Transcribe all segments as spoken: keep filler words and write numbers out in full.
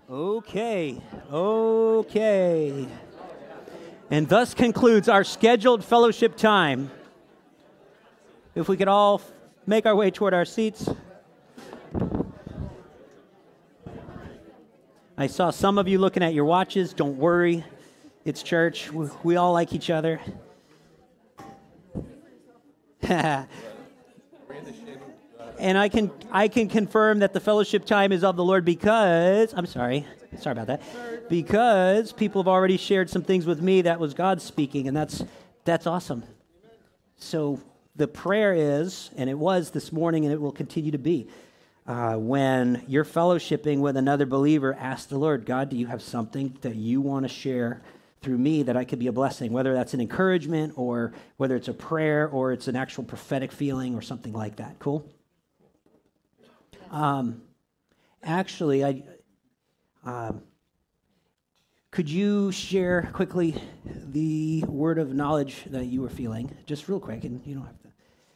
Okay, okay. And thus concludes our scheduled fellowship time. If we could all make our way toward our seats. I saw some of you looking at your watches. Don't worry. It's church. We, we all like each other. And I can I can confirm that the fellowship time is of the Lord because, I'm sorry, sorry about that, because people have already shared some things with me that was God speaking, and that's that's awesome. So the prayer is, and it was this morning, and it will continue to be, uh, when you're fellowshipping with another believer, ask the Lord, God, do you have something that you want to share through me that I could be a blessing, whether that's an encouragement or whether it's a prayer or it's an actual prophetic feeling or something like that. Cool? Um, actually, I um, could you share quickly the word of knowledge that you were feeling, just real quick, and you don't have to.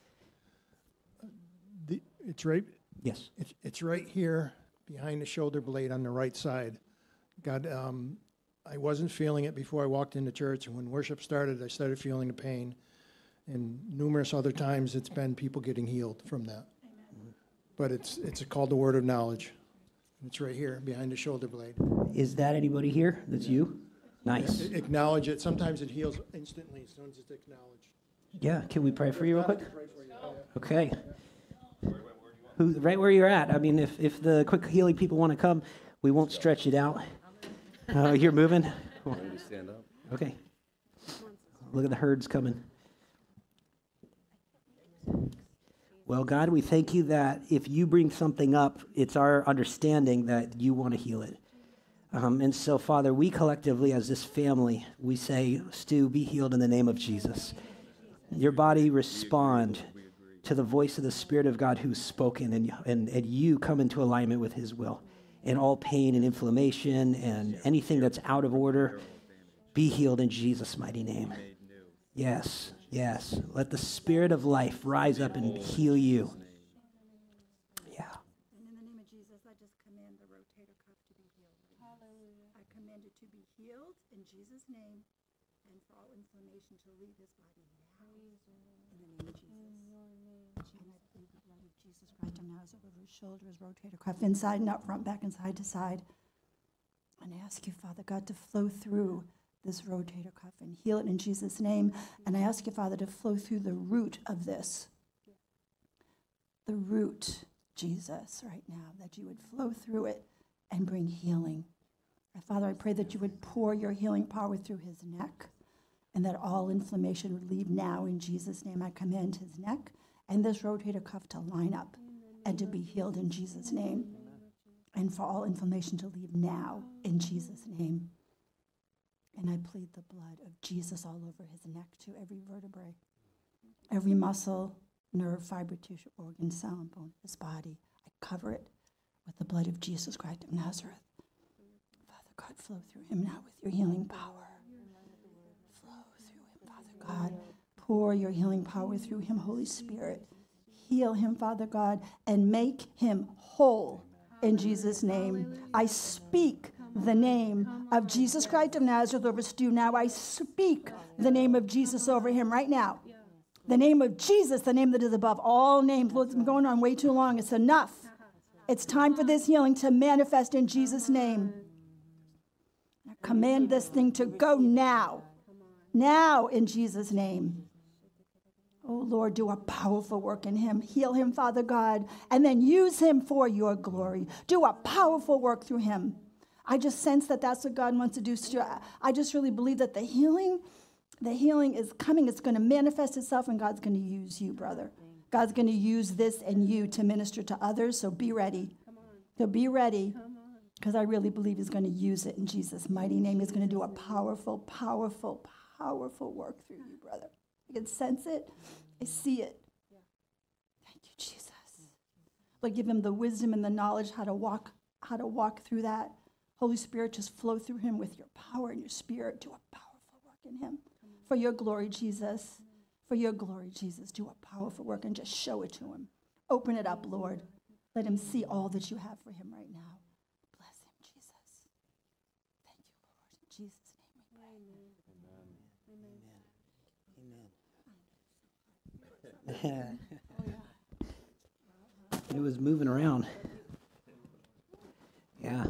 The, it's right. Yes. It's it's right here behind the shoulder blade on the right side. God, um, I wasn't feeling it before I walked into church, and when worship started, I started feeling the pain. And numerous other times, it's been people getting healed from that. But it's it's called the word of knowledge. It's right here behind the shoulder blade. Is that anybody here? That's you? Nice. A- Acknowledge it. Sometimes it heals instantly as soon as it's acknowledged. Yeah. Can we pray for you real quick? Okay. Who, right where you're at. I mean, if, if the quick healing people want to come, we won't stretch it out. Uh, you're moving? Cool. Ready to stand up? Okay. Look at the herds coming. Well, God, we thank you that if you bring something up, it's our understanding that you want to heal it. Um, and so, Father, we collectively as this family, we say, Stu, be healed in the name of Jesus. Your body respond to the voice of the Spirit of God who's spoken, and, and, and you come into alignment with his will. And all pain and inflammation and anything that's out of order, be healed in Jesus' mighty name. Yes. Yes, let the Spirit of life rise up and heal you. Yeah. And in the name of Jesus, I just command the rotator cuff to be healed. Hallelujah. I command it to be healed in Jesus' name, and for all inflammation to leave his body now. In the name of Jesus. And I plead the blood of Jesus Christ on Nazareth over his shoulders, rotator cuff, inside and out, front, back, and side to side. And I ask you, Father God, to flow through this rotator cuff and heal it in Jesus' name. And I ask you, Father, to flow through the root of this. The root, Jesus, right now, that you would flow through it and bring healing. And Father, I pray that you would pour your healing power through his neck and that all inflammation would leave now in Jesus' name. I command his neck and this rotator cuff to line up and to be healed in Jesus' name. And for all inflammation to leave now in Jesus' name. And I plead the blood of Jesus all over his neck to every vertebrae, every muscle, nerve, fiber, tissue, organ, cell, and bone of his body. I cover it with the blood of Jesus Christ of Nazareth. Father God, flow through him now with your healing power. Flow through him, Father God. Pour your healing power through him, Holy Spirit. Heal him, Father God, and make him whole in Jesus' name. I speak the name of Jesus Christ of Nazareth over Stu now. I speak the name of Jesus over him right now. The name of Jesus, the name that is above all names. Lord, it's been going on way too long. It's enough. It's time for this healing to manifest in Jesus' name. I command this thing to go now. Now in Jesus' name. Oh, Lord, do a powerful work in him. Heal him, Father God, and then use him for your glory. Do a powerful work through him. I just sense that that's what God wants to do. I just really believe that the healing, the healing is coming. It's going to manifest itself, and God's going to use you, brother. God's going to use this and you to minister to others, so be ready. So be ready, because I really believe he's going to use it in Jesus' mighty name. He's going to do a powerful, powerful, powerful work through you, brother. I can sense it. I see it. Thank you, Jesus. Lord, give him the wisdom and the knowledge how to walk, how to walk through that. Holy Spirit, just flow through him with your power and your spirit. Do a powerful work in him. For your glory, Jesus. For your glory, Jesus. Do a powerful work and just show it to him. Open it up, Lord. Let him see all that you have for him right now. Bless him, Jesus. Jesus' name we pray. Amen. It was moving around. Yeah.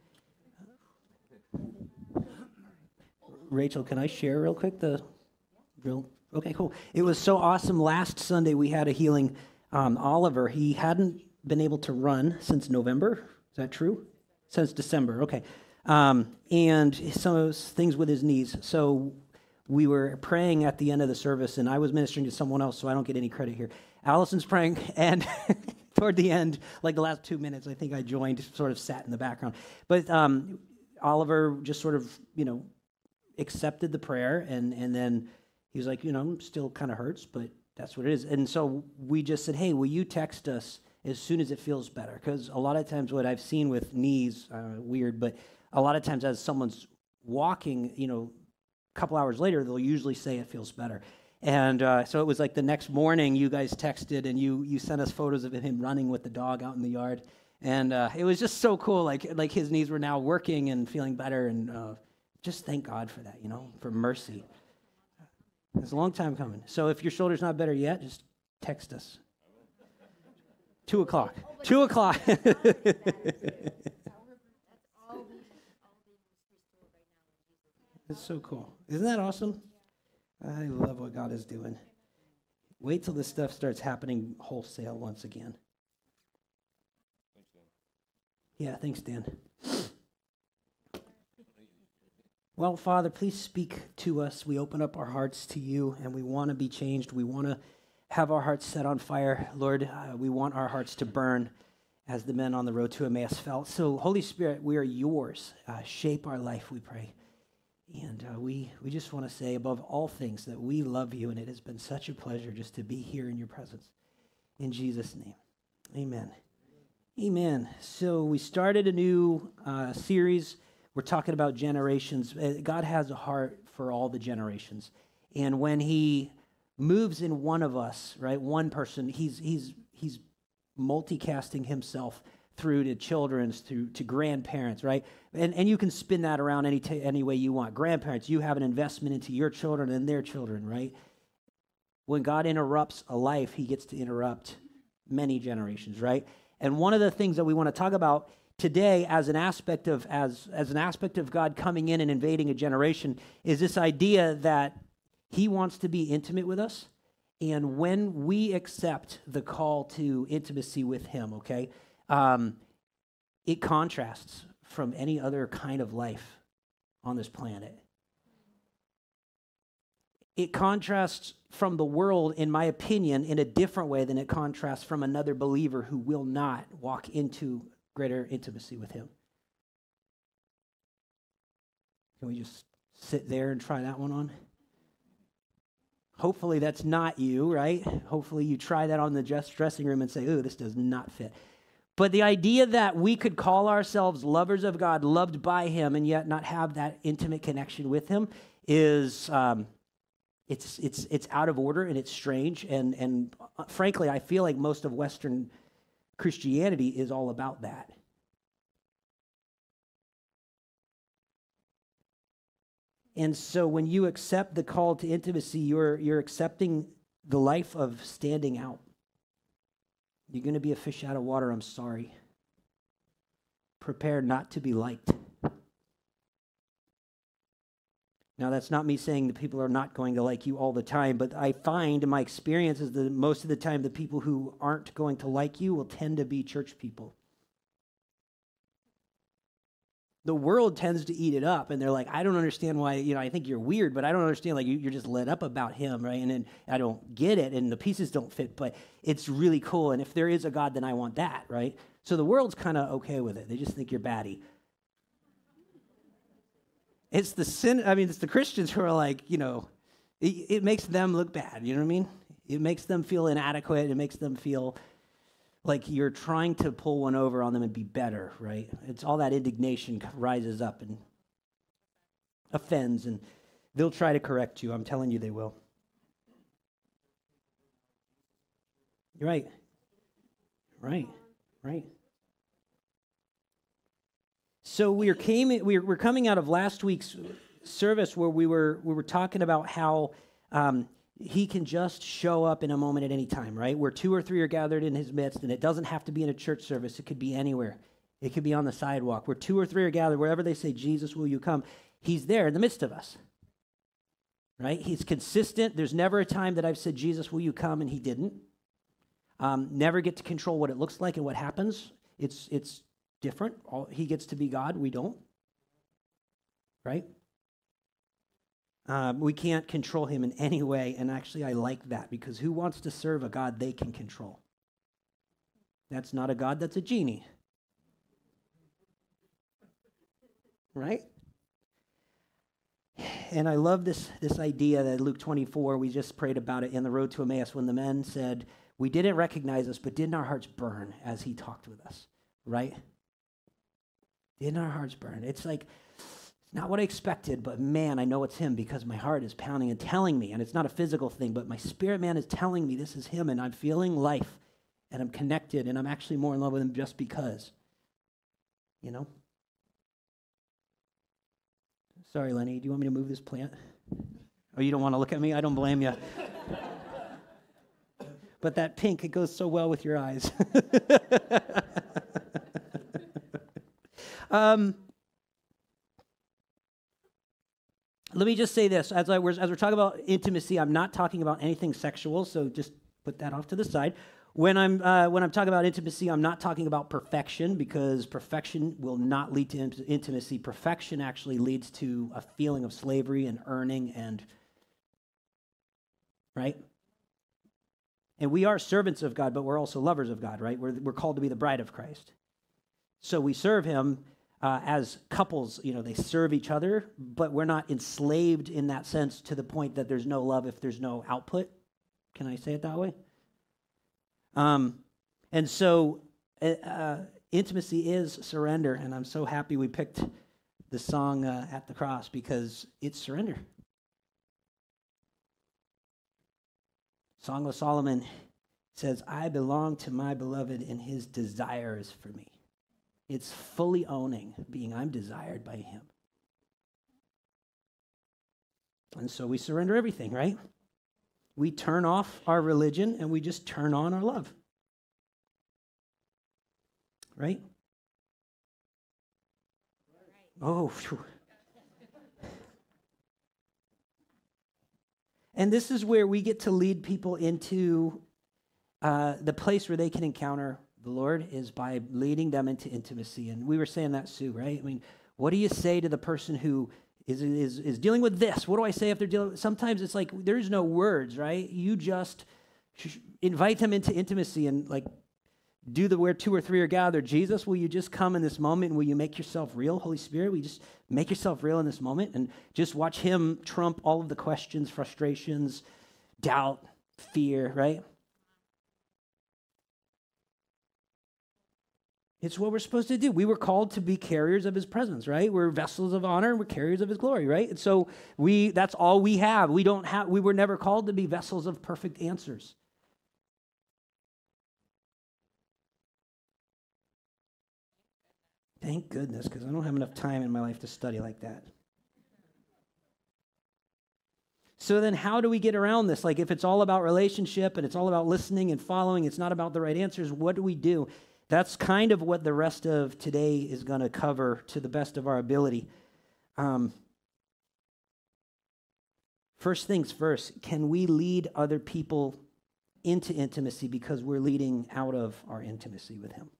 Rachel, can I share real quick the real? Okay, cool. It was so awesome. Last Sunday we had a healing. Um, Oliver, he hadn't been able to run since November. Is that true? Since December. Okay. Um, and some things with his knees. So we were praying at the end of the service, and I was ministering to someone else, so I don't get any credit here. Allison's praying, and toward the end, like the last two minutes, I think I joined, sort of sat in the background. But um, Oliver just sort of, you know, accepted the prayer, and and then he was like, you know, still kind of hurts, but that's what it is. And so we just said, hey, will you text us as soon as it feels better? Because a lot of times what I've seen with knees, uh, weird, but a lot of times as someone's walking, you know, a couple hours later, they'll usually say it feels better. And uh, so it was like the next morning you guys texted and you you sent us photos of him running with the dog out in the yard. And uh, it was just so cool. Like like his knees were now working and feeling better. And uh, just thank God for that, you know, for mercy. It's a long time coming. So if your shoulder's not better yet, just text us. Two o'clock. Two o'clock. It's so cool. Isn't that awesome? I love what God is doing. Wait till this stuff starts happening wholesale once again. Yeah, thanks, Dan. Well, Father, please speak to us. We open up our hearts to you, and we want to be changed. We want to have our hearts set on fire. Lord, uh, we want our hearts to burn as the men on the road to Emmaus felt. So, Holy Spirit, we are yours. Uh, shape our life, we pray. And uh, we, we just want to say above all things that we love you, and it has been such a pleasure just to be here in your presence. In Jesus' name, amen. Amen. So we started a new uh, series. We're talking about generations. Uh, God has a heart for all the generations. And when he moves in one of us, right, one person, he's he's he's multicasting himself through to children's, through to grandparents, right? And and you can spin that around any t- any way you want. Grandparents, you have an investment into your children and their children, right? When God interrupts a life, he gets to interrupt many generations, right? And one of the things that we want to talk about today as an aspect of as as an aspect of God coming in and invading a generation is this idea that he wants to be intimate with us. And when we accept the call to intimacy with him, okay, um, it contrasts from any other kind of life on this planet. It contrasts from the world, in my opinion, in a different way than it contrasts from another believer who will not walk into greater intimacy with him. Can we just sit there and try that one on? Hopefully that's not you, right? Hopefully you try that on the dressing room and say, ooh, this does not fit. But the idea that we could call ourselves lovers of God, loved by him, and yet not have that intimate connection with him is, um, it's it's it's out of order and it's strange. And, and uh, frankly, I feel like most of Western Christianity is all about that. And so when you accept the call to intimacy, you're you're accepting the life of standing out. You're going to be a fish out of water, I'm sorry. Prepare not to be liked. Now, that's not me saying that people are not going to like you all the time, but I find in my experience is that most of the time the people who aren't going to like you will tend to be church people. The world tends to eat it up, and they're like, I don't understand why, you know, I think you're weird, but I don't understand, like, you, you're just lit up about him, right? And then I don't get it, and the pieces don't fit, but it's really cool, and if there is a God, then I want that, right? So the world's kind of okay with it. They just think you're batty. It's the sin, I mean, it's the Christians who are like, you know, it, it makes them look bad, you know what I mean? It makes them feel inadequate. It makes them feel like you're trying to pull one over on them and be better, right? It's all that indignation rises up and offends, and they'll try to correct you. I'm telling you they will. You're right. Right, right. So we are came we were, we're coming out of last week's service where we were we were talking about how um, he can just show up in a moment at any time, right? Where two or three are gathered in his midst, and it doesn't have to be in a church service. It could be anywhere. It could be on the sidewalk. Where two or three are gathered, wherever they say, Jesus, will you come? He's there in the midst of us, right? He's consistent. There's never a time that I've said, Jesus, will you come? And he didn't. Um, never get to control what it looks like and what happens. It's it's different. All, he gets to be God. We don't, right? Um, we can't control him in any way, and actually I like that, because who wants to serve a God they can control? That's not a God, that's a genie. Right? And I love this, this idea that Luke twenty-four, we just prayed about it in the road to Emmaus, when the men said, we didn't recognize us, but didn't our hearts burn as he talked with us? Right? Didn't our hearts burn? It's like, not what I expected, but man, I know it's him because my heart is pounding and telling me, and it's not a physical thing, but my spirit man is telling me this is him, and I'm feeling life, and I'm connected, and I'm actually more in love with him just because. You know? Sorry, Lenny, do you want me to move this plant? Oh, you don't want to look at me? I don't blame you. But that pink, it goes so well with your eyes. um... Let me just say this. As, I, as we're talking about intimacy, I'm not talking about anything sexual, so just put that off to the side. When I'm, uh, when I'm talking about intimacy, I'm not talking about perfection, because perfection will not lead to int- intimacy. Perfection actually leads to a feeling of slavery and earning, and, right? And we are servants of God, but we're also lovers of God, right? We're, we're called to be the bride of Christ. So we serve him. Uh, as couples, you know, they serve each other, but we're not enslaved in that sense to the point that there's no love if there's no output. Can I say it that way? Um, and so uh, intimacy is surrender, and I'm so happy we picked the song uh, At the Cross, because it's surrender. Song of Solomon says, I belong to my beloved, and his desire is for me. It's fully owning, being I'm desired by him. And so we surrender everything, right? We turn off our religion and we just turn on our love. Right? Oh, phew. And this is where we get to lead people into uh, the place where they can encounter the Lord, is by leading them into intimacy. And we were saying that, Sue, right? I mean, what do you say to the person who is is is dealing with this? What do I say if they're dealing with, sometimes it's like there's no words, right? You just sh- invite them into intimacy and like do the where two or three are gathered. Jesus, will you just come in this moment, and will you make yourself real? Holy Spirit, will you just make yourself real in this moment and just watch him trump all of the questions, frustrations, doubt, fear, right? It's what we're supposed to do. We were called to be carriers of his presence, right? We're vessels of honor, and we're carriers of his glory, right? And so we that's all we have. We don't have we were never called to be vessels of perfect answers. Thank goodness, because I don't have enough time in my life to study like that. So then how do we get around this? Like, if it's all about relationship and it's all about listening and following, it's not about the right answers, what do we do? That's kind of what the rest of today is going to cover to the best of our ability. Um, first things first, can we lead other people into intimacy because we're leading out of our intimacy with him?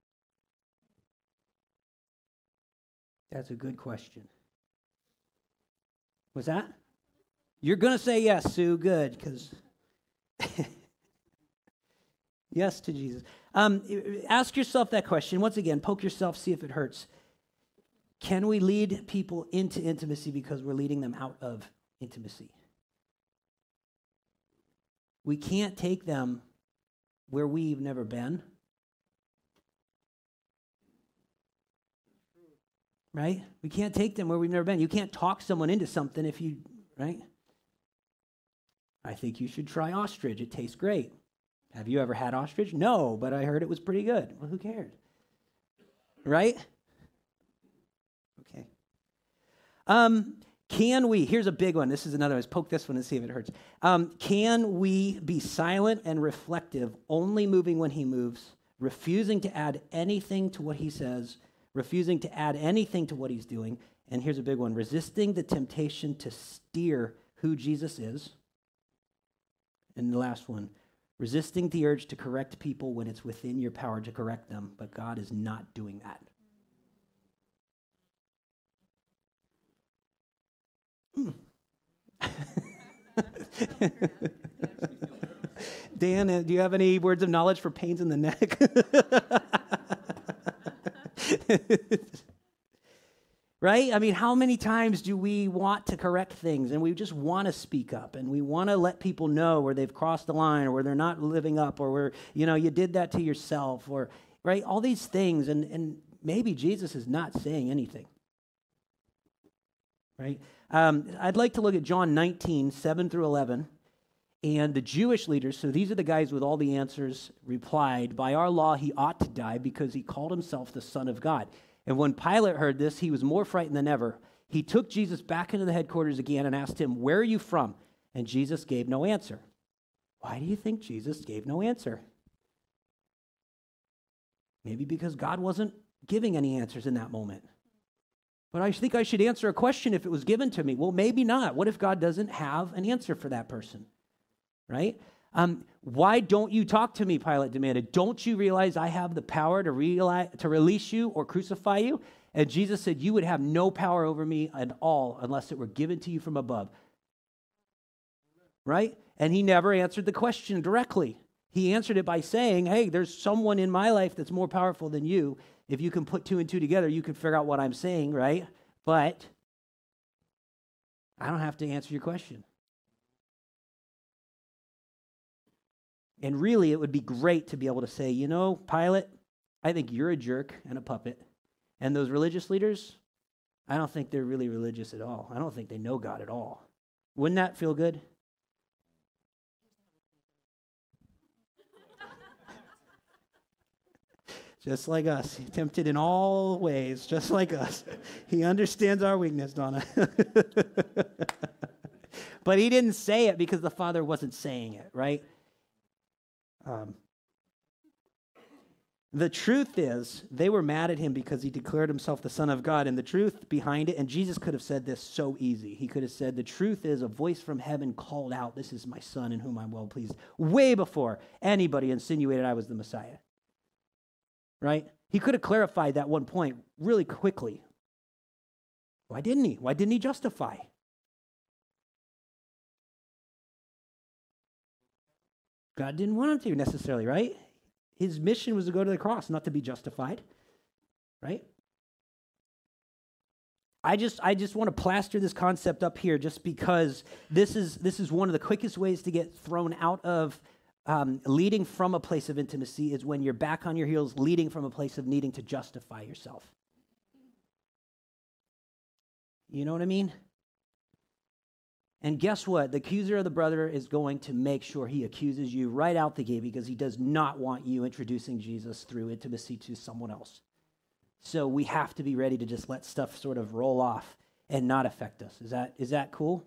That's a good question. What's that? You're going to say yes, Sue. Good, because yes to Jesus. Um, ask yourself that question. Once again, poke yourself, see if it hurts. Can we lead people into intimacy because we're leading them out of intimacy? We can't take them where we've never been. Right? We can't take them where we've never been. You can't talk someone into something if you, right? I think you should try ostrich. It tastes great. Have you ever had ostrich? No, but I heard it was pretty good. Well, who cares? Right? Um, can we, here's a big one. This is another one. Let's poke this one and see if it hurts. Um, can we be silent and reflective, only moving when he moves, refusing to add anything to what he says, refusing to add anything to what he's doing? And here's a big one, resisting the temptation to steer who Jesus is. And the last one, resisting the urge to correct people when it's within your power to correct them, but God is not doing that. Mm. Dan, uh, do you have any words of knowledge for pains in the neck? Right? I mean, how many times do we want to correct things and we just want to speak up and we want to let people know where they've crossed the line or where they're not living up or where, you know, you did that to yourself or, right? All these things, and, and maybe Jesus is not saying anything, right? Um, I'd like to look at John nineteen, seven through eleven. And the Jewish leaders, so these are the guys with all the answers, replied, by our law he ought to die because he called himself the Son of God. And when Pilate heard this, he was more frightened than ever. He took Jesus back into the headquarters again and asked him, where are you from? And Jesus gave no answer. Why do you think Jesus gave no answer? Maybe because God wasn't giving any answers in that moment. But I think I should answer a question if it was given to me. Well, maybe not. What if God doesn't have an answer for that person? Right? Um, why don't you talk to me, Pilate demanded. Don't you realize I have the power to, realize, to release you or crucify you? And Jesus said, you would have no power over me at all unless it were given to you from above. Right? And he never answered the question directly. He answered it by saying, hey, there's someone in my life that's more powerful than you. If you can put two and two together, you can figure out what I'm saying, right? But I don't have to answer your question. And really, it would be great to be able to say, you know, Pilate, I think you're a jerk and a puppet. And those religious leaders, I don't think they're really religious at all. I don't think they know God at all. Wouldn't that feel good? Just like us, tempted in all ways, just like us. He understands our weakness, Donna. But he didn't say it because the Father wasn't saying it, right? Um, the truth is, they were mad at him because he declared himself the Son of God, and the truth behind it, and Jesus could have said this so easy. He could have said, the truth is, a voice from heaven called out, this is my Son in whom I'm well pleased, way before anybody insinuated I was the Messiah. Right? He could have clarified that one point really quickly. Why didn't he? Why didn't he justify? God didn't want him to necessarily, right? His mission was to go to the cross, not to be justified, right? I just I just want to plaster this concept up here just because this is this is one of the quickest ways to get thrown out of um, leading from a place of intimacy is when you're back on your heels, leading from a place of needing to justify yourself. You know what I mean? And guess what? The accuser of the brother is going to make sure he accuses you right out the gate because he does not want you introducing Jesus through intimacy to someone else. So we have to be ready to just let stuff sort of roll off and not affect us. Is that is that cool?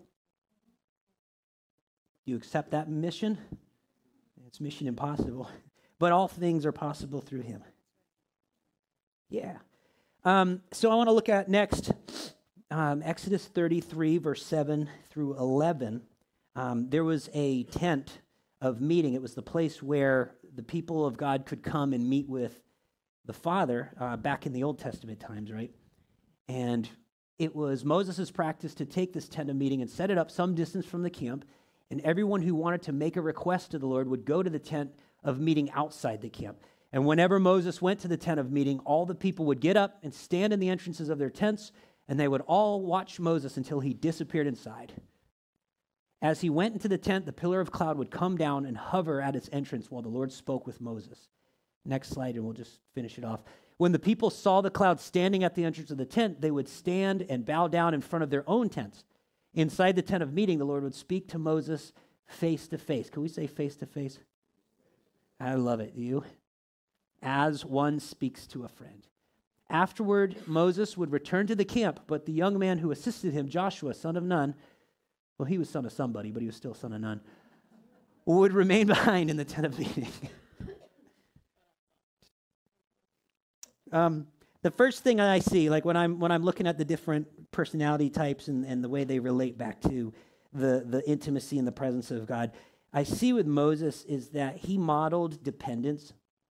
You accept that mission? It's mission impossible. But all things are possible through him. Yeah. Um, so I want to look at next Um, Exodus thirty-three, verse seven through eleven, um, there was a tent of meeting. It was the place where the people of God could come and meet with the Father uh, back in the Old Testament times, right? And it was Moses' practice to take this tent of meeting and set it up some distance from the camp, and everyone who wanted to make a request to the Lord would go to the tent of meeting outside the camp. And whenever Moses went to the tent of meeting, all the people would get up and stand in the entrances of their tents, and they would all watch Moses until he disappeared inside. As he went into the tent, the pillar of cloud would come down and hover at its entrance while the Lord spoke with Moses. Next slide, and we'll just finish it off. When the people saw the cloud standing at the entrance of the tent, they would stand and bow down in front of their own tents. Inside the tent of meeting, the Lord would speak to Moses face to face. Can we say face to face? I love it. You? As one speaks to a friend. Afterward, Moses would return to the camp, but the young man who assisted him, Joshua, son of Nun, well, he was son of somebody, but he was still son of Nun, would remain behind in the tent of meeting. um, the first thing I see, like when I'm when I'm looking at the different personality types and, and the way they relate back to the, the intimacy and the presence of God, I see with Moses is that he modeled dependence,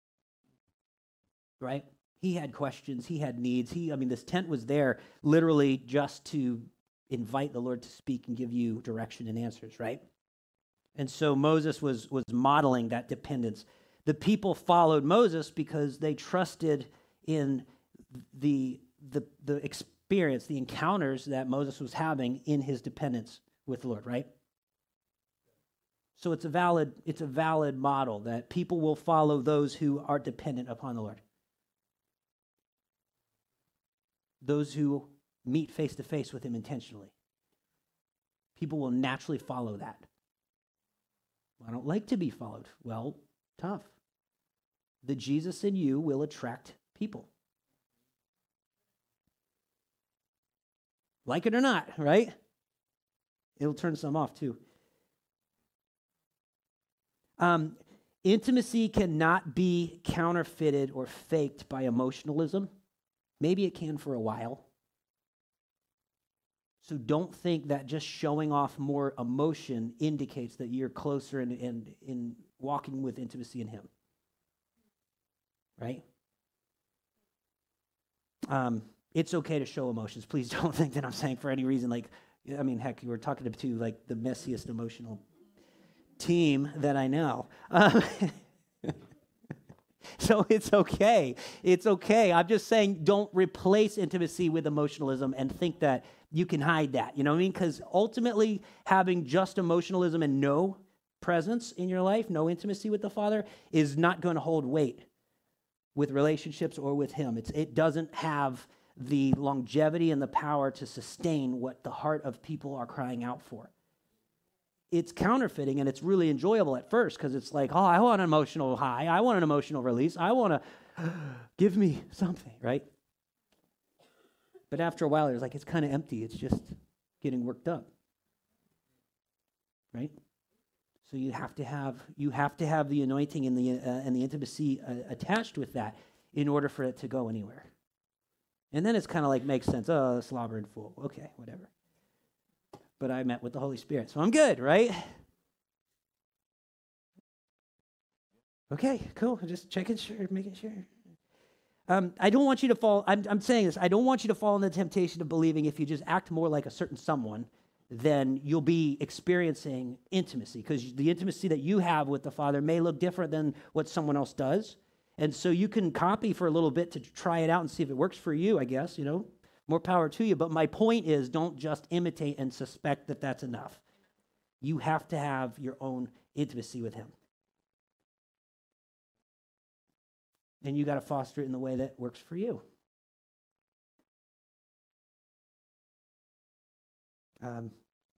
right? He had questions, he had needs. He, I mean, this tent was there literally just to invite the Lord to speak and give you direction and answers, right? And so Moses was, was modeling that dependence. The people followed Moses because they trusted in the, the, the experience, the encounters that Moses was having in his dependence with the Lord, right? So it's a valid, it's a valid model that people will follow those who are dependent upon the Lord. Those who meet face to face with him intentionally. People will naturally follow that. I don't like to be followed. Well, tough. The Jesus in you will attract people. Like it or not, right? It'll turn some off too. Um, intimacy cannot be counterfeited or faked by emotionalism. Maybe it can for a while. So don't think that just showing off more emotion indicates that you're closer in, in, in walking with intimacy in him. Right? Um, it's okay to show emotions. Please don't think that I'm saying for any reason, like, I mean, heck, you were talking to like the messiest emotional team that I know. Um, so it's okay. It's okay. I'm just saying don't replace intimacy with emotionalism and think that you can hide that. You know what I mean? Because ultimately, having just emotionalism and no presence in your life, no intimacy with the Father, is not going to hold weight with relationships or with him. It's, it doesn't have the longevity and the power to sustain what the heart of people are crying out for. It's counterfeiting, and it's really enjoyable at first because it's like, oh, I want an emotional high. I want an emotional release. I want to give me something, right? But after a while, it's like, it's kind of empty. It's just getting worked up, right? So you have to have you have to have the anointing and the uh, and the intimacy uh, attached with that in order for it to go anywhere. And then it's kind of like makes sense. Oh, slobbering fool. Okay, whatever. But I met with the Holy Spirit, so I'm good, right? Okay, cool. Just checking sure, making sure. Um, I don't want you to fall. I'm, I'm saying this. I don't want you to fall in the temptation of believing if you just act more like a certain someone, then you'll be experiencing intimacy, because the intimacy that you have with the Father may look different than what someone else does. And so you can copy for a little bit to try it out and see if it works for you, I guess, you know, more power to you. But my point is, don't just imitate and suspect that that's enough. You have to have your own intimacy with him. And you got to foster it in the way that works for you. Um,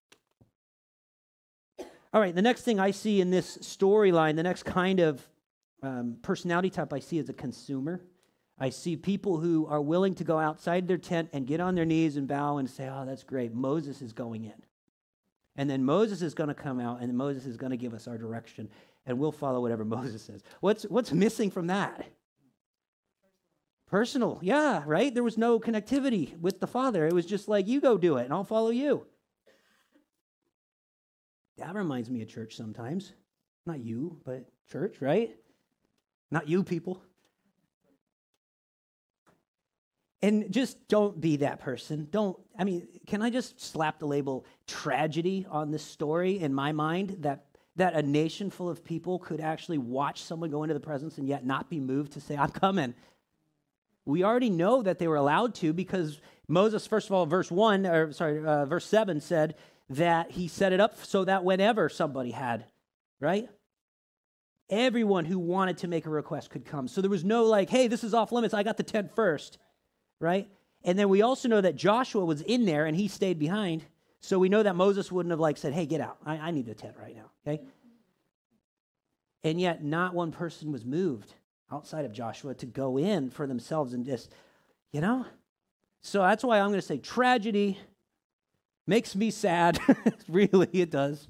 all right, the next thing I see in this storyline, the next kind of um, personality type I see is a consumer. I see people who are willing to go outside their tent and get on their knees and bow and say, oh, that's great. Moses is going in. And then Moses is going to come out, and Moses is going to give us our direction, and we'll follow whatever Moses says. What's, what's missing from that? Personal, yeah, right? There was no connectivity with the Father. It was just like, you go do it, and I'll follow you. That reminds me of church sometimes. Not you, but church, right? Not you people. And just don't be that person. Don't, I mean, can I just slap the label tragedy on this story in my mind, that that a nation full of people could actually watch someone go into the presence and yet not be moved to say, I'm coming. We already know that they were allowed to, because Moses, first of all, verse one, or sorry, uh, verse seven said that he set it up so that whenever somebody had, right? Everyone who wanted to make a request could come. So there was no like, hey, this is off limits. I got the tent first, right? And then we also know that Joshua was in there and he stayed behind. So we know that Moses wouldn't have like said, hey, get out. I, I need the tent right now, okay? And yet not one person was moved outside of Joshua to go in for themselves and just You know? So that's why I'm going to say tragedy makes me sad. Really, it does.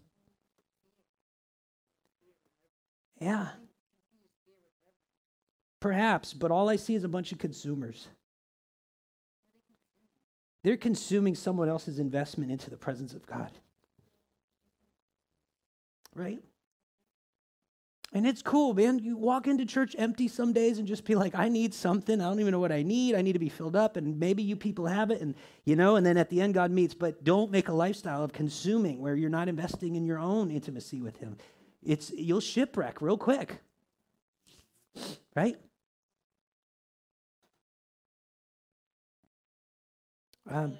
Yeah. Perhaps, but all I see is a bunch of consumers. They're consuming someone else's investment into the presence of God. Right? And it's cool, man. You walk into church empty some days and just be like, I need something. I don't even know what I need. I need to be filled up. And maybe you people have it. And, you know, and then at the end, God meets. But don't make a lifestyle of consuming where you're not investing in your own intimacy with him. It's, you'll shipwreck real quick. Right? Um,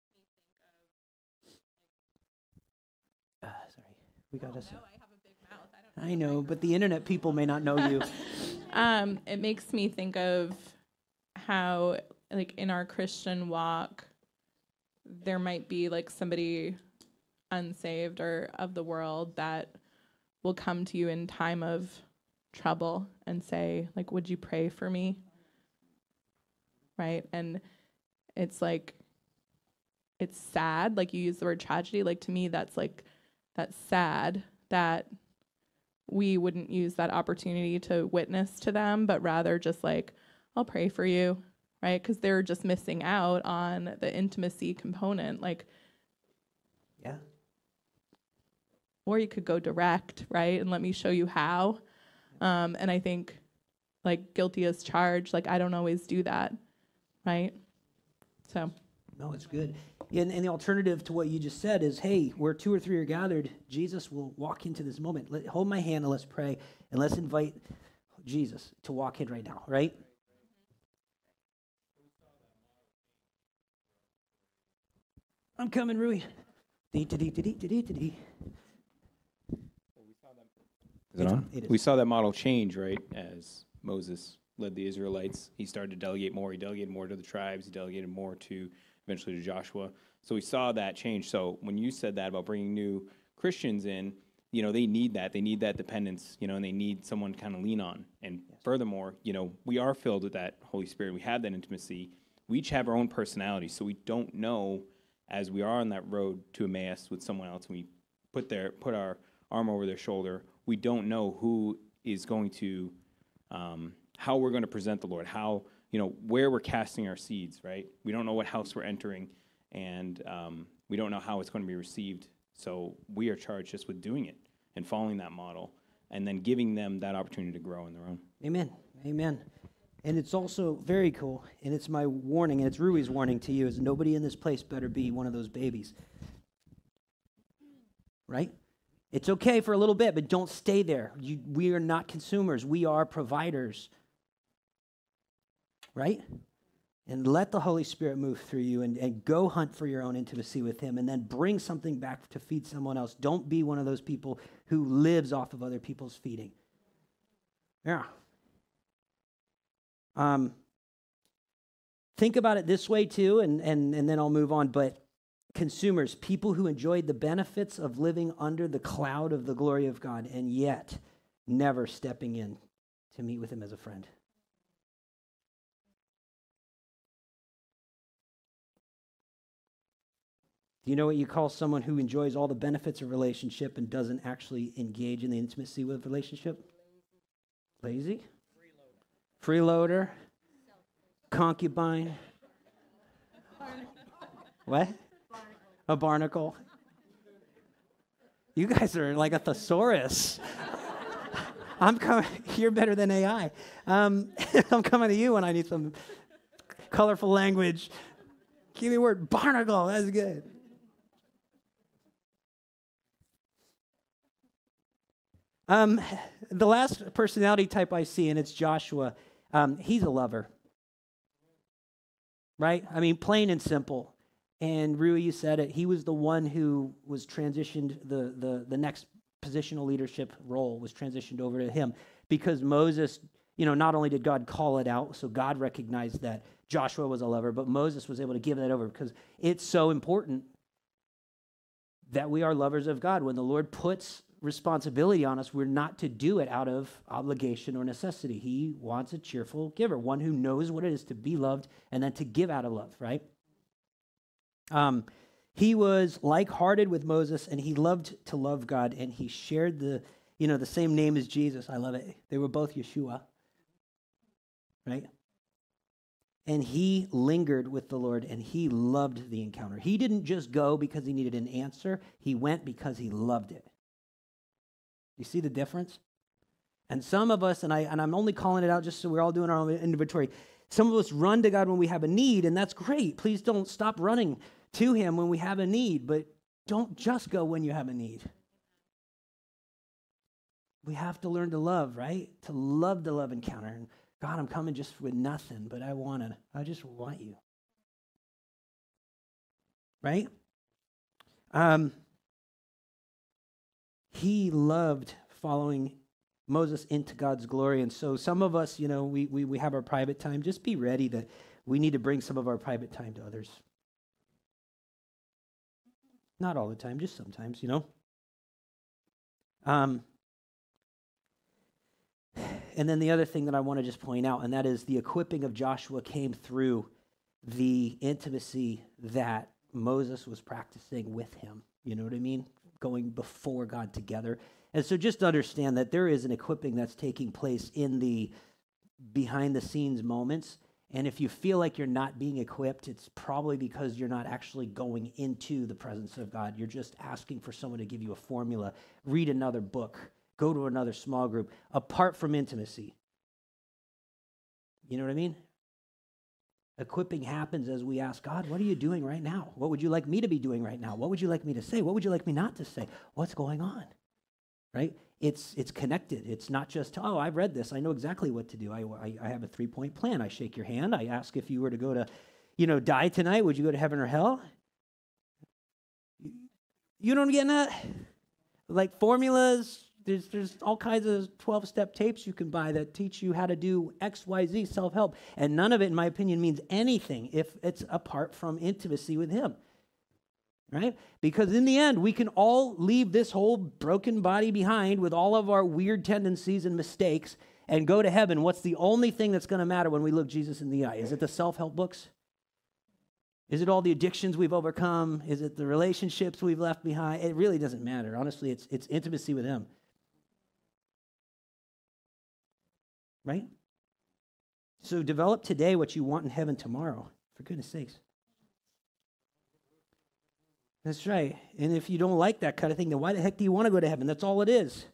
uh, sorry, we got us. I know, but the internet people may not know you. Um, it makes me think of how, like, in our Christian walk, there might be, like, somebody unsaved or of the world that will come to you in time of trouble and say, like, would you pray for me? Right? And it's, like, it's sad. Like, you use the word tragedy. Like, to me, that's, like, that's sad that we wouldn't use that opportunity to witness to them, but rather just like, I'll pray for you, right? Because they're just missing out on the intimacy component. Like, yeah. Or you could go direct, right? And let me show you how. Um, and I think, like, guilty as charged, like, I don't always do that, right? So. No, it's good. And, and the alternative to what you just said is, hey, where two or three are gathered, Jesus will walk into this moment. Let, hold my hand and let's pray, and let's invite Jesus to walk in right now, right? I'm coming, Rui. Dee, dee, dee, dee, dee, dee, dee. Is it on? It is. We saw that model change, right, as Moses led the Israelites. He started to delegate more. He delegated more to the tribes. He delegated more to, eventually to Joshua. So we saw that change. So when you said that about bringing new Christians in, you know, they need that. They need that dependence, you know, and they need someone to kind of lean on. And yes. Furthermore, you know, we are filled with that Holy Spirit. We have that intimacy. We each have our own personality, so we don't know as we are on that road to Emmaus with someone else, and we put their put our arm over their shoulder, we don't know who is going to, um, how we're going to present the Lord, how, you know, where we're casting our seeds, right? We don't know what house we're entering, and um, we don't know how it's going to be received. So we are charged just with doing it and following that model and then giving them that opportunity to grow on their own. Amen. Amen. And it's also very cool, and it's my warning, and it's Rui's warning to you, is nobody in this place better be one of those babies. Right? It's okay for a little bit, but don't stay there. You, we are not consumers. We are providers. Right? And let the Holy Spirit move through you and, and go hunt for your own intimacy with him and then bring something back to feed someone else. Don't be one of those people who lives off of other people's feeding. Yeah. Um, think about it this way too, and, and, and then I'll move on. But consumers, people who enjoyed the benefits of living under the cloud of the glory of God and yet never stepping in to meet with him as a friend. Do you know what you call someone who enjoys all the benefits of relationship and doesn't actually engage in the intimacy with relationship? Lazy? Freeloader? Concubine? What? A barnacle? You guys are like a thesaurus. I'm coming. You're better than A I. Um, I'm coming to you when I need some colorful language. Give me a word. Barnacle. That's good. Um, the last personality type I see, and it's Joshua, um, he's a lover. Right? I mean, plain and simple. And Rui, you said it, he was the one who was transitioned, the, the, the next positional leadership role was transitioned over to him because Moses, you know, not only did God call it out, so God recognized that Joshua was a lover, but Moses was able to give that over because it's so important that we are lovers of God. When the Lord puts responsibility on us. We're not to do it out of obligation or necessity. He wants a cheerful giver, one who knows what it is to be loved and then to give out of love, right? Um, he was like-hearted with Moses, and he loved to love God, and he shared the, you know, the same name as Jesus. I love it. They were both Yeshua, right? And he lingered with the Lord, and he loved the encounter. He didn't just go because he needed an answer. He went because he loved it. You see the difference? And some of us, and, I, and I'm only calling it out just so we're all doing our own inventory, some of us run to God when we have a need, and that's great. Please don't stop running to him when we have a need, but don't just go when you have a need. We have to learn to love, right? To love the love encounter. And God, I'm coming just with nothing, but I want to, I just want you. Right? Um, he loved following Moses into God's glory. And so some of us, you know, we, we, we have our private time. Just be ready that we need to bring some of our private time to others. Not all the time, just sometimes, you know. Um, and then the other thing that I want to just point out, and that is the equipping of Joshua came through the intimacy that Moses was practicing with him. You know what I mean? Going before God together. And so just understand that there is an equipping that's taking place in the behind the scenes moments. And if you feel like you're not being equipped, it's probably because you're not actually going into the presence of God. You're just asking for someone to give you a formula, read another book, go to another small group, apart from intimacy. You know what I mean? Equipping happens as we ask God, what are you doing right now? What would you like me to be doing right now? What would you like me to say? What would you like me not to say? What's going on? Right? It's it's connected. It's not just, oh, I've read this. I know exactly what to do. I, I, I have a three-point plan. I shake your hand. I ask if you were to go to, you know, die tonight, would you go to heaven or hell? You know what I'm getting at? Like formulas, there's, there's all kinds of twelve-step tapes you can buy that teach you how to do X, Y, Z, self-help. And none of it, in my opinion, means anything if it's apart from intimacy with him. Right? Because in the end, we can all leave this whole broken body behind with all of our weird tendencies and mistakes and go to heaven. What's the only thing that's going to matter when we look Jesus in the eye? Is it the self-help books? Is it all the addictions we've overcome? Is it the relationships we've left behind? It really doesn't matter. Honestly, it's it's intimacy with him. Right? So develop today what you want in heaven tomorrow, for goodness sakes. That's right. And if you don't like that kind of thing, then why the heck do you want to go to heaven? That's all it is.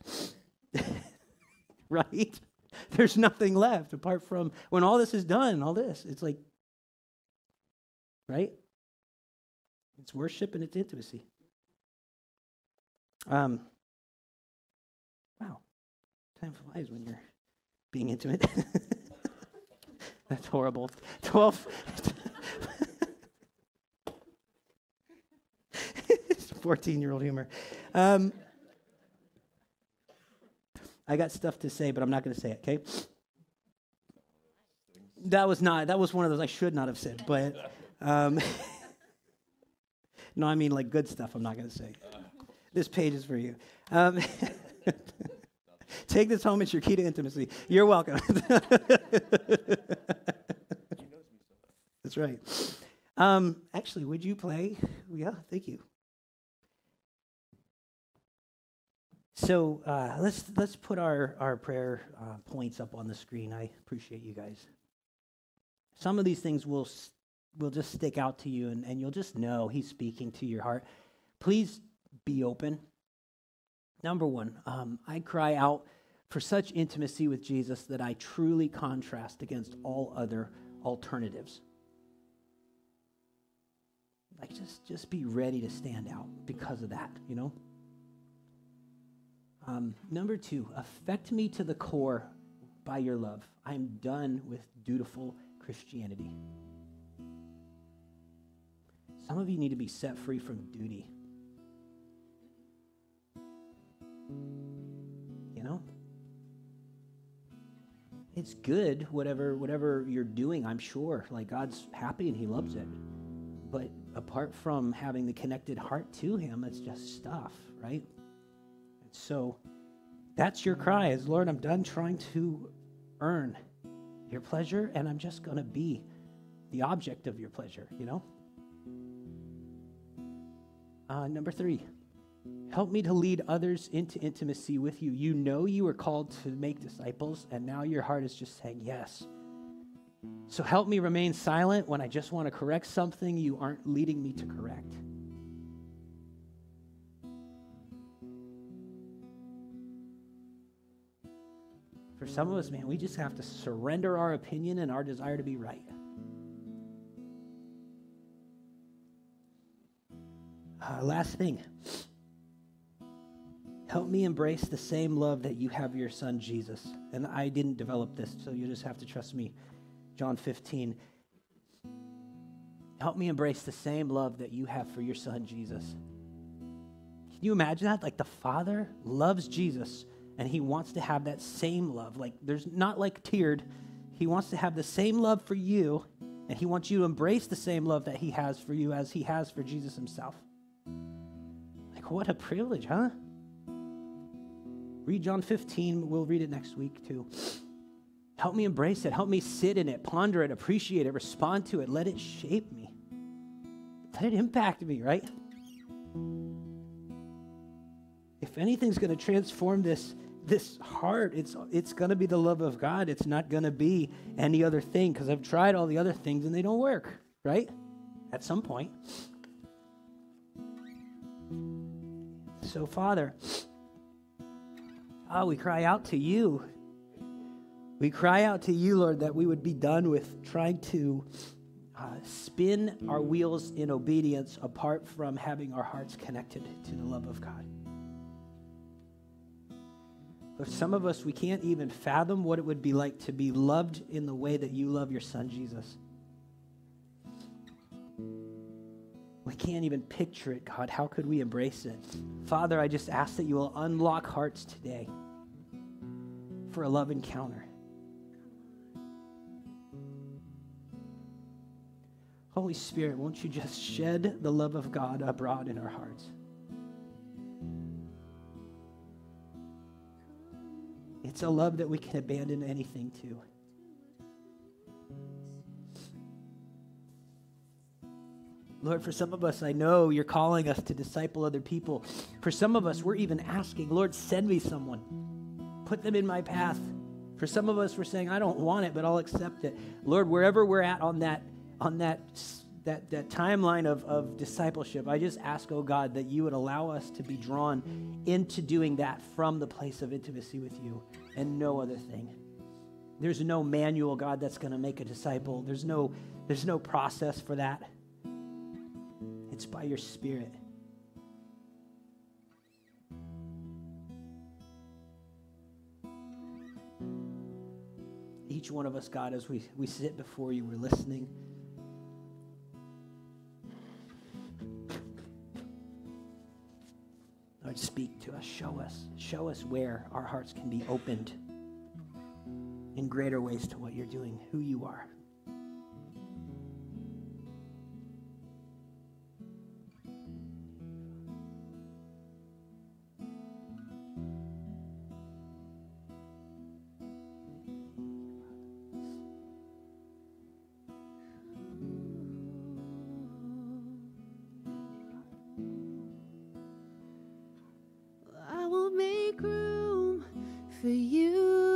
Right? There's nothing left apart from when all this is done, all this. It's like, right? It's worship and it's intimacy. Um. Wow. Time flies when you're being intimate. That's horrible. twelve. fourteen-year-old humor. Um, I got stuff to say, but I'm not going to say it, okay? That was not, that was one of those I should not have said, but, um, no, I mean like good stuff I'm not going to say. This page is for you. Um, take this home, it's your key to intimacy. You're welcome. That's right. Um, actually, would you play? Yeah, thank you. So uh, let's let's put our, our prayer uh, points up on the screen. I appreciate you guys. Some of these things will will just stick out to you, and, and you'll just know he's speaking to your heart. Please be open. Number one, um, I cry out for such intimacy with Jesus that I truly contrast against all other alternatives. Like just, just be ready to stand out because of that, you know? Um, number two, affect me to the core by your love. I'm done with dutiful Christianity. Some of you need to be set free from duty. You know? It's good, whatever whatever you're doing, I'm sure. Like God's happy and he loves it. But apart from having the connected heart to him, it's just stuff, right? So that's your cry is, Lord, I'm done trying to earn your pleasure, and I'm just going to be the object of your pleasure, you know? Uh, number three, help me to lead others into intimacy with you. You know you were called to make disciples, and now your heart is just saying yes. So help me remain silent when I just want to correct something you aren't leading me to correct. For some of us, man, we just have to surrender our opinion and our desire to be right. Uh, last thing. Help me embrace the same love that you have your son, Jesus. And I didn't develop this, so you just have to trust me. John fifteen. Help me embrace the same love that you have for your son, Jesus. Can you imagine that? Like the Father loves Jesus, and he wants to have that same love. Like there's not like tiered. He wants to have the same love for you, and he wants you to embrace the same love that he has for you as he has for Jesus himself. Like what a privilege, huh? Read John fifteen. We'll read it next week too. Help me embrace it. Help me sit in it, ponder it, appreciate it, respond to it. Let it shape me. Let it impact me, right? If anything's going to transform this, this heart, it's, it's going to be the love of God. It's not going to be any other thing, because I've tried all the other things and they don't work, right? At some point. So, Father, oh, we cry out to you. We cry out to you, Lord, that we would be done with trying to uh, spin our wheels in obedience apart from having our hearts connected to the love of God. For some of us, we can't even fathom what it would be like to be loved in the way that you love your son, Jesus. We can't even picture it, God. How could we embrace it? Father, I just ask that you will unlock hearts today for a love encounter. Holy Spirit, won't you just shed the love of God abroad in our hearts? It's a love that we can abandon anything to. Lord, for some of us, I know you're calling us to disciple other people. For some of us, we're even asking, Lord, send me someone. Put them in my path. For some of us, we're saying, I don't want it, but I'll accept it. Lord, wherever we're at on that on that that, that timeline of, of discipleship, I just ask, oh God, that you would allow us to be drawn into doing that from the place of intimacy with you and no other thing. There's no manual, God, that's going to make a disciple. There's no, there's no process for that. It's by your Spirit. Each one of us, God, as we, we sit before you, we're listening. Lord, speak to us, show us, show us where our hearts can be opened in greater ways to what you're doing, who you are. For you,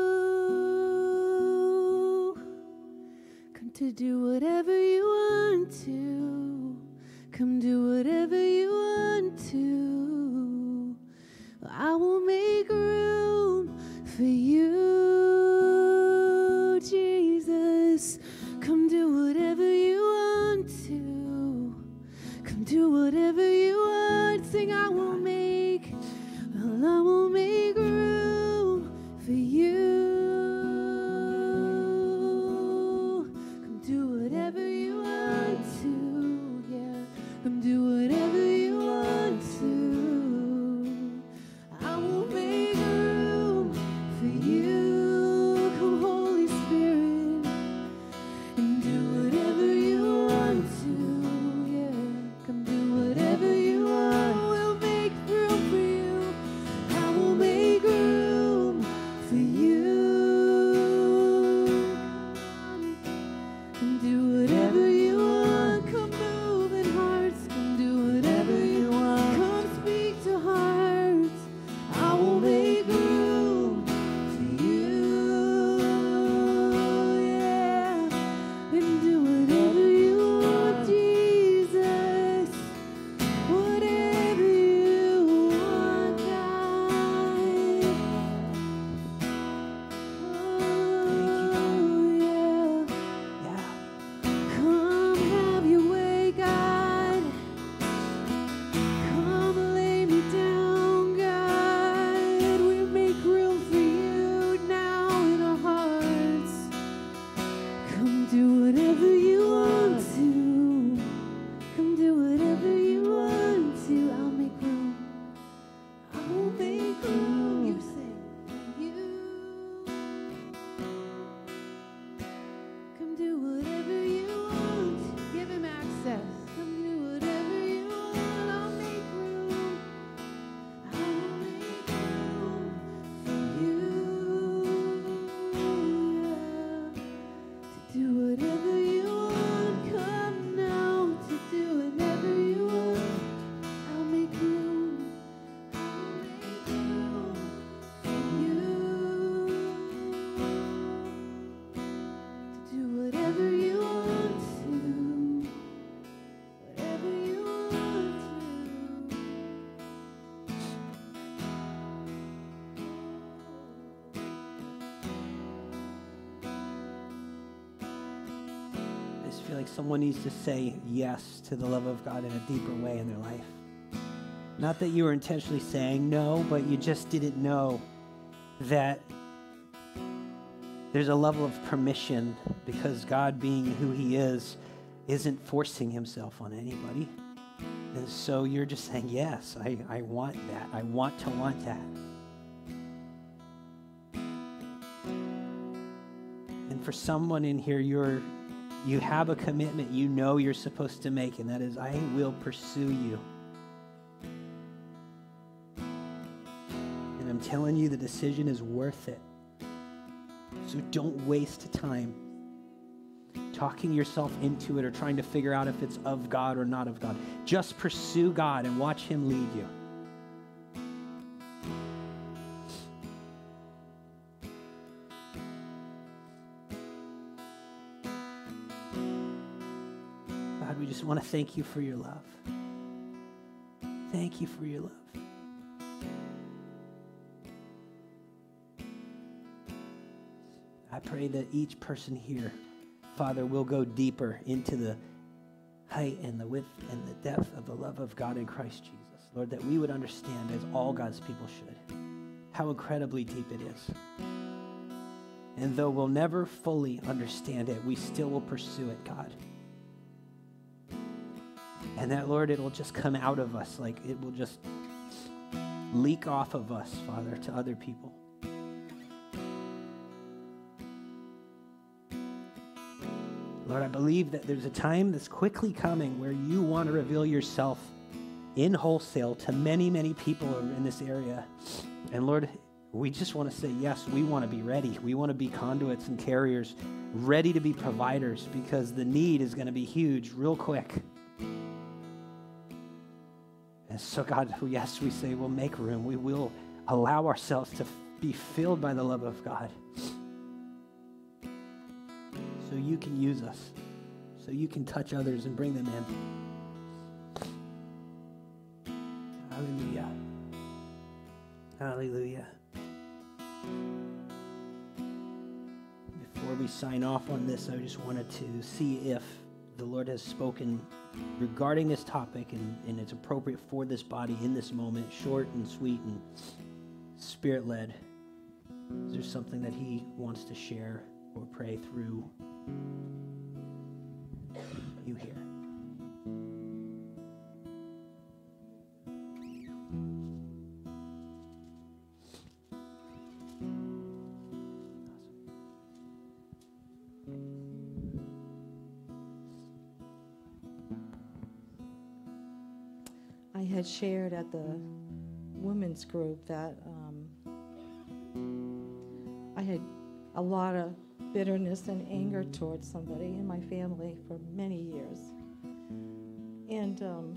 come to do whatever you want to, come do whatever you want to. I will make room for you, Jesus. Come do whatever you want to, come do whatever you want. Sing, I will make, well, I will make room for you. Come do whatever you want to, yeah. Come do whatever you want to. I will make room for you. Come, Holy Spirit, and do whatever you want to, yeah. Come do whatever you want. We'll make room for you. I will just feel like someone needs to say yes to the love of God in a deeper way in their life. Not that you were intentionally saying no, but you just didn't know that there's a level of permission because God, being who he is, isn't forcing himself on anybody. And so you're just saying, yes, I, I want that. I want to want that. And for someone in here, you're you have a commitment you know you're supposed to make, and that is, I will pursue you. And I'm telling you, the decision is worth it. So don't waste time talking yourself into it or trying to figure out if it's of God or not of God. Just pursue God and watch him lead you. God, we just want to thank you for your love. Thank you for your love. I pray that each person here, Father, will go deeper into the height and the width and the depth of the love of God in Christ Jesus. Lord, that we would understand, as all God's people should, how incredibly deep it is. And though we'll never fully understand it, we still will pursue it, God. And that, Lord, it'll just come out of us, like it will just leak off of us, Father, to other people. Lord, I believe that there's a time that's quickly coming where you want to reveal yourself in wholesale to many, many people in this area. And Lord, we just want to say, yes, we want to be ready. We want to be conduits and carriers, ready to be providers, because the need is going to be huge real quick. And so, God, yes, we say we'll make room. We will allow ourselves to be filled by the love of God. So you can use us, so you can touch others and bring them in. Hallelujah. Hallelujah. Before we sign off on this, I just wanted to see if the Lord has spoken regarding this topic and, and it's appropriate for this body in this moment, short and sweet and spirit-led. Is there something that he wants to share or pray through you here? I had shared at the women's group that um, I had a lot of bitterness and anger towards somebody in my family for many years. And um,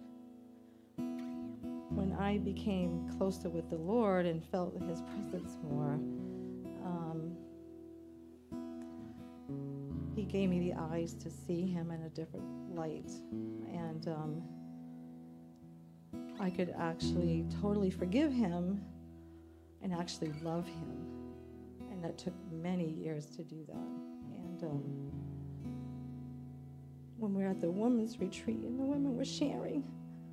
when I became closer with the Lord and felt his presence more, um, he gave me the eyes to see him in a different light. And um, I could actually totally forgive him and actually love him. And that took many years to do that. And um, when we were at the women's retreat and the women were sharing,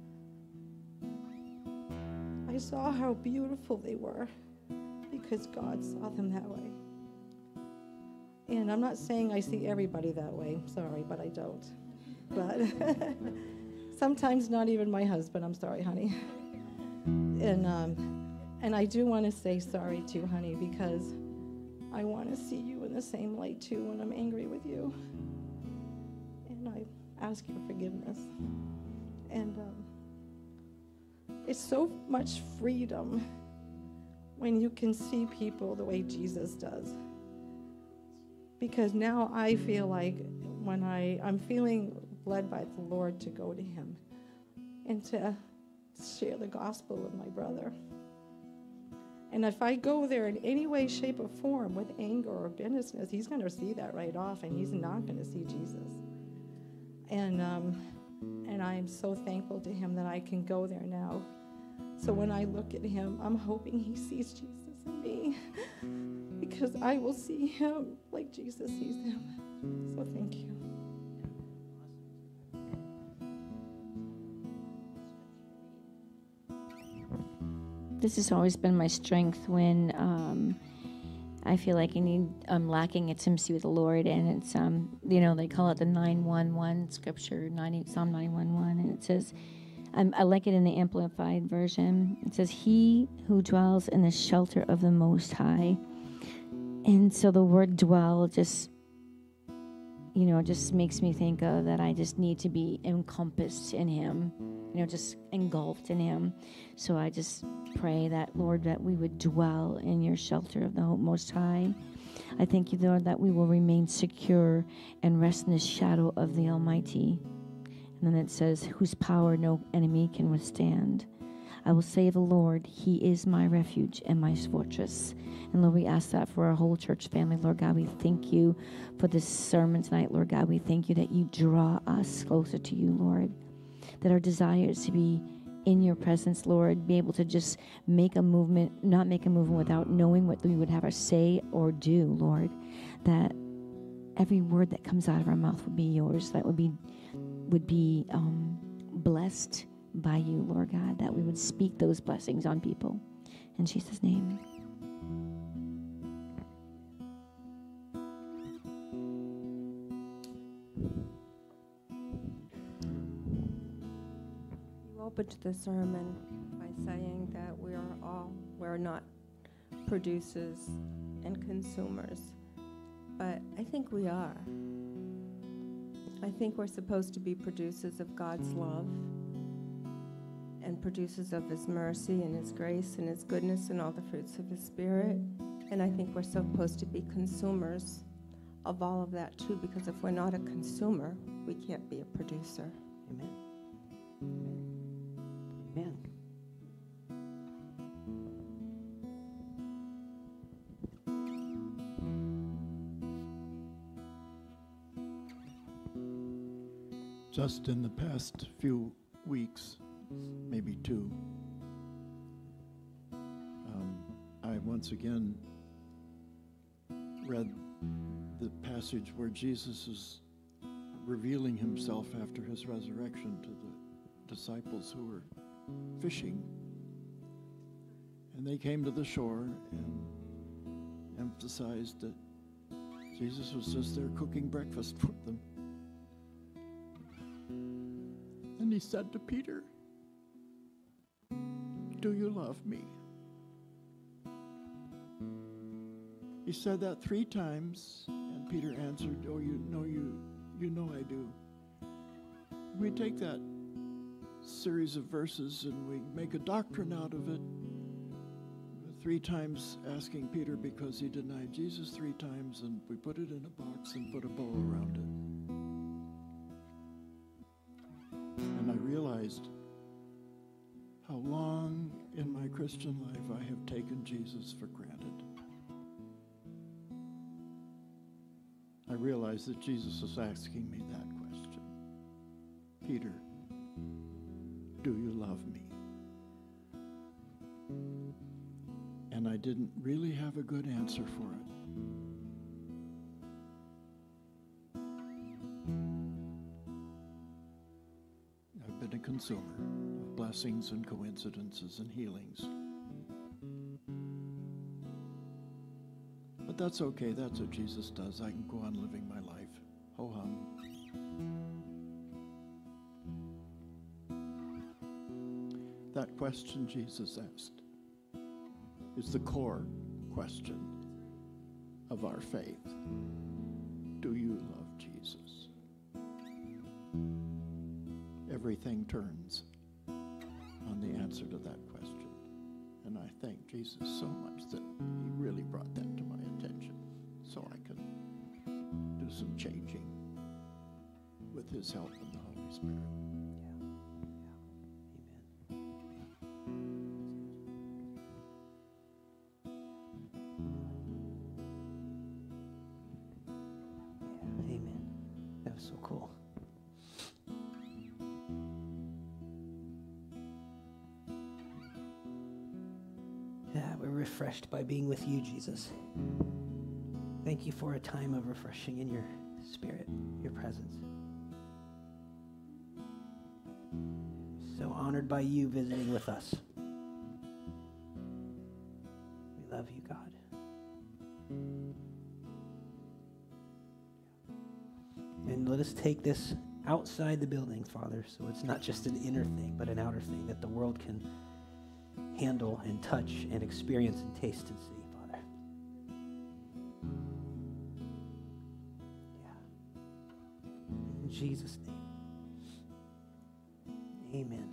I saw how beautiful they were because God saw them that way. And I'm not saying I see everybody that way. Sorry, but I don't. But sometimes not even my husband. I'm sorry, honey. And um, and I do want to say sorry too, honey, because I want to see you in the same light too when I'm angry with you. And I ask your forgiveness. And um, it's so much freedom when you can see people the way Jesus does. Because now I feel like when I, I'm feeling led by the Lord to go to him and to share the gospel with my brother. And if I go there in any way, shape, or form with anger or bitterness, he's going to see that right off, and he's not going to see Jesus. And um, and I'm so thankful to him that I can go there now. So when I look at him, I'm hoping he sees Jesus in me, because I will see him like Jesus sees him. So thank you. this has always been my strength when um, I feel like I need, I'm lacking intimacy with the Lord. And it's, um, you know, they call it the nine one one scripture, ninety, Psalm ninety-one one. And it says, um, I like it in the Amplified version. It says, he who dwells in the shelter of the Most High. And so the word dwell just, you know, just makes me think of that I just need to be encompassed in him, you know, just engulfed in him. So I just pray that, Lord, that we would dwell in your shelter of the Most High. I thank you, Lord, that we will remain secure and rest in the shadow of the Almighty. And then it says, whose power no enemy can withstand. I will say of the Lord, he is my refuge and my fortress. And Lord, we ask that for our whole church family. Lord God, we thank you for this sermon tonight. Lord God, we thank you that you draw us closer to you, Lord. That our desire is to be in your presence, Lord, be able to just make a movement, not make a movement without knowing what we would have us say or do, Lord. That every word that comes out of our mouth would be yours, that would be would be um, blessed by you, Lord God, that we would speak those blessings on people. In Jesus' name. You opened the sermon by saying that we are all, we're not producers and consumers, but I think we are. I think we're supposed to be producers of God's love and producers of his mercy and his grace and his goodness and all the fruits of his Spirit. And I think we're supposed to be consumers of all of that too, because if we're not a consumer, we can't be a producer. Amen. Amen. Just in the past few weeks, maybe two, um, I once again read the passage where Jesus is revealing himself after his resurrection to the disciples who were fishing. And they came to the shore and emphasized that Jesus was just there cooking breakfast for them. And he said to Peter, do you love me? He said that three times, and Peter answered, oh, you know you, you know I do. And we take that series of verses and we make a doctrine out of it. Three times asking Peter because he denied Jesus three times, and we put it in a box and put a bow around it. And I realized how long in my Christian life I have taken Jesus for granted. I realized that Jesus was asking me that question. Peter, do you love me? And I didn't really have a good answer for it. I've been a consumer of blessings and coincidences and healings. But that's okay. That's what Jesus does. I can go on living my life. Ho-hum. That question Jesus asked is the core question of our faith. Do you love Jesus? Everything turns on the answer to that question. And I thank Jesus so much that he really brought that to my attention so I can do some changing with his help and the Holy Spirit. So cool. Yeah, we're refreshed by being with you, Jesus. Thank you for a time of refreshing in your spirit, your presence. So honored by you visiting with us. take this outside the building, Father, so it's not just an inner thing, but an outer thing that the world can handle and touch and experience and taste and see, Father. Yeah. In Jesus' name. Amen.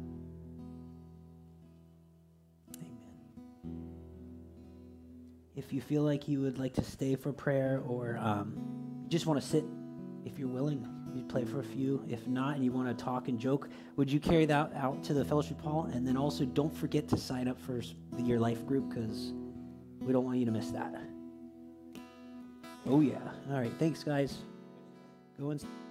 Amen. If you feel like you would like to stay for prayer or um, just want to sit, if you're willing, you play for a few. If not, and you want to talk and joke, would you carry that out to the fellowship hall? And then also don't forget to sign up for the Your Life group because we don't want you to miss that. Oh, yeah. All right. Thanks, guys. Go and...